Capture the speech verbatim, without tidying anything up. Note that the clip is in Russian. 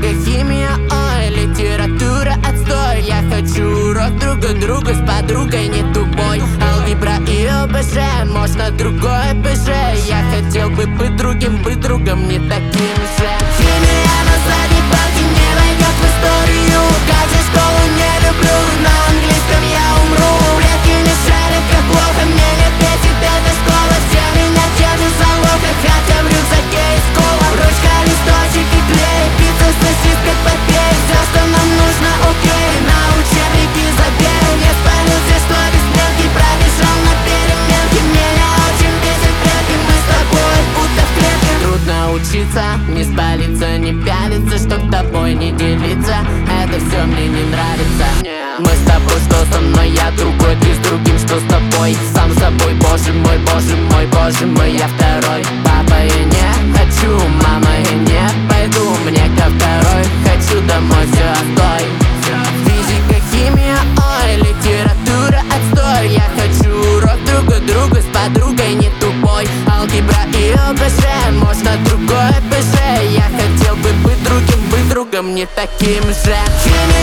химия, ой, литература отстой. Я хочу урок друга друга с подругой не тупой. Алгебра и ОБЖ, можно другое ПЖ. Я хотел бы быть другим, быть другом не таким же. Химия на задней парте не войдет в историю. Как же школу не люблю, на английском я умру. Редки не шарят, как плохо мне не бесит эта школа. Все меня держат за локоть, хотя в рюкзаке есть кола. Ручка, листочек и клей, пицца, сосиска, попей. Все, что нам нужно, окей, на учебники забей. Не спалился, что без мелки пробежал на переменке. Меня очень бесит предки, мы с тобой будто в клетке. Трудно учиться, не спалиться, не пялиться, чтоб тобой не делиться. Это все мне не нравится. Мы с тобой, что со мной, я другой, ты с другим, что с тобой. Сам собой, боже мой, боже мой, боже мой, я второй. Папа, я не хочу, мама, я не пойду. Мне ко второй, хочу домой, все, отстой. Физика, химия, ой, литература отстой. Я хочу урок друга друга с подругой не тупой. Алгебра и ОБЖ, можно другое ПЖ. Я хотел бы быть другим, быть другом не таким же. Химия